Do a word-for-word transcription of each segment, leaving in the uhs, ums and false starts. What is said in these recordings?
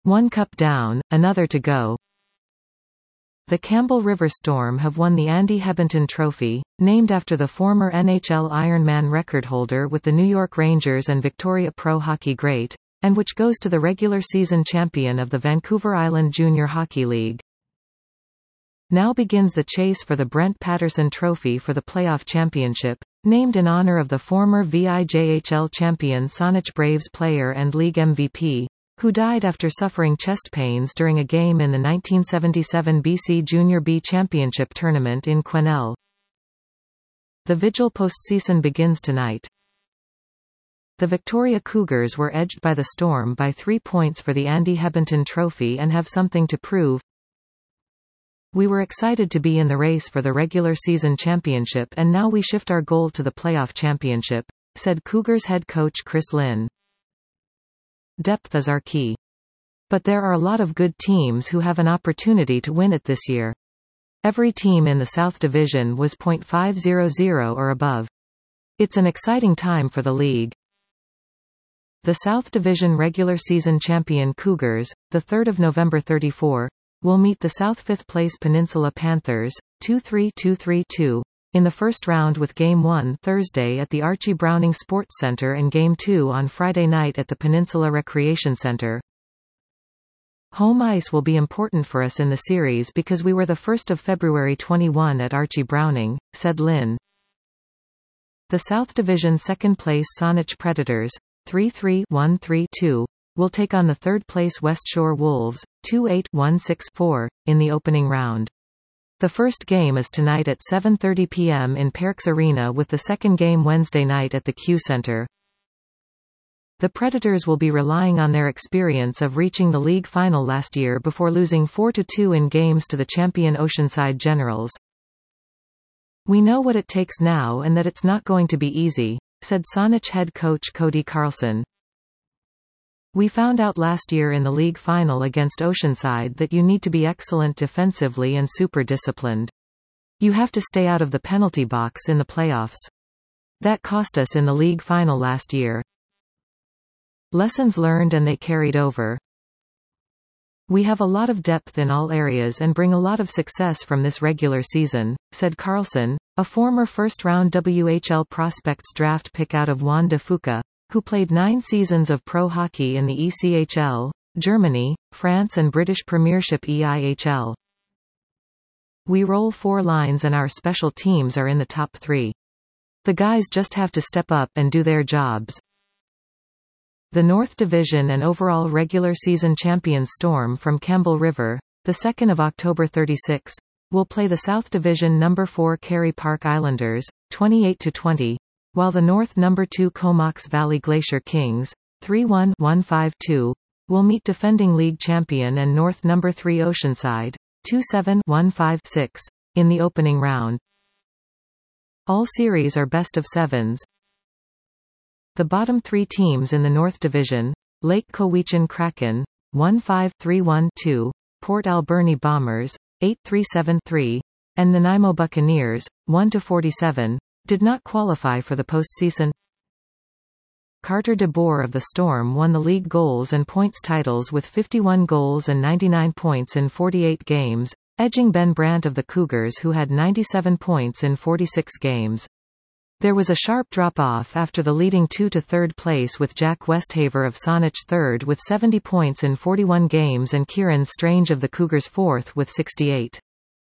One cup down, another to go. The Campbell River Storm have won the Andy Hebbenton Trophy, named after the former N H L Ironman record holder with the New York Rangers and Victoria Pro Hockey great, and which goes to the regular season champion of the Vancouver Island Junior Hockey League. Now begins the chase for the Brent Patterson Trophy for the playoff championship, named in honor of the former V I J H L champion Saanich Braves player and league M V P, who died after suffering chest pains during a game in the nineteen seventy-seven B C Junior B Championship Tournament in Quesnel. The Vigil postseason begins tonight. The Victoria Cougars were edged by the Storm by three points for the Andy Hebbenton Trophy and have something to prove. We were excited to be in the race for the regular season championship and now we shift our goal to the playoff championship, said Cougars head coach Chris Lynn. Depth is our key. But there are a lot of good teams who have an opportunity to win it this year. Every team in the South Division was point five hundred or above. It's an exciting time for the league. The South Division regular season champion Cougars, the third of November thirty-four, will meet the South fifth place Peninsula Panthers, two three two three two, in the first round with Game one Thursday at the Archie Browning Sports Centre and Game two on Friday night at the Peninsula Recreation Centre. Home ice will be important for us in the series because we were the first of February twenty-one at Archie Browning, said Lynn. The South Division second-place Saanich Predators, three three one three two, will take on the third-place West Shore Wolves, two eight one six four, in the opening round. The first game is tonight at seven thirty p m in Perks Arena with the second game Wednesday night at the Q Center. The Predators will be relying on their experience of reaching the league final last year before losing four to two in games to the champion Oceanside Generals. We know what it takes now and that it's not going to be easy, said Saanich head coach Cody Carlson. We found out last year in the league final against Oceanside that you need to be excellent defensively and super disciplined. You have to stay out of the penalty box in the playoffs. That cost us in the league final last year. Lessons learned and they carried over. We have a lot of depth in all areas and bring a lot of success from this regular season, said Carlson, a former first-round W H L prospects draft pick out of Juan de Fuca, who played nine seasons of pro hockey in the E C H L, Germany, France and British Premiership E I H L. We roll four lines and our special teams are in the top three. The guys just have to step up and do their jobs. The North Division and overall regular season champion Storm from Campbell River, the second of October thirty-six, will play the South Division number four Kerry Park Islanders, twenty-eight to twenty. While the North number two Comox Valley Glacier Kings, three one one five two, will meet defending league champion and North number three Oceanside, two seven one five six, in the opening round. All series are best of sevens. The bottom three teams in the North Division, Lake Cowichan Kraken, one five three one two, Port Alberni Bombers, eight three seven three, and Nanaimo Buccaneers, one to forty-seven, did not qualify for the postseason. Carter DeBoer of the Storm won the league goals and points titles with fifty-one goals and ninety-nine points in forty-eight games, edging Ben Brandt of the Cougars who had ninety-seven points in forty-six games. There was a sharp drop-off after the leading two to third place with Jack Westhaver of Saanich third with seventy points in forty-one games and Kieran Strange of the Cougars fourth with sixty-eight.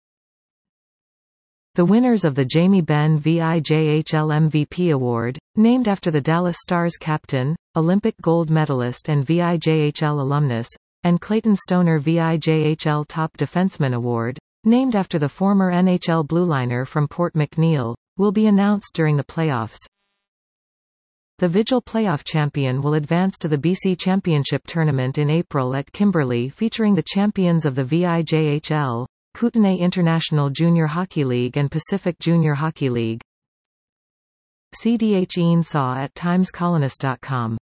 The winners of the Jamie Benn V I J H L M V P Award, named after the Dallas Stars captain, Olympic gold medalist and V I J H L alumnus, and Clayton Stoner V I J H L Top Defenseman Award, named after the former N H L blueliner from Port McNeil, will be announced during the playoffs. The Vigil playoff champion will advance to the B C Championship Tournament in April at Kimberley featuring the champions of the V I J H L, Kootenay International Junior Hockey League and Pacific Junior Hockey League. C D H Ian Saw at times colonist dot com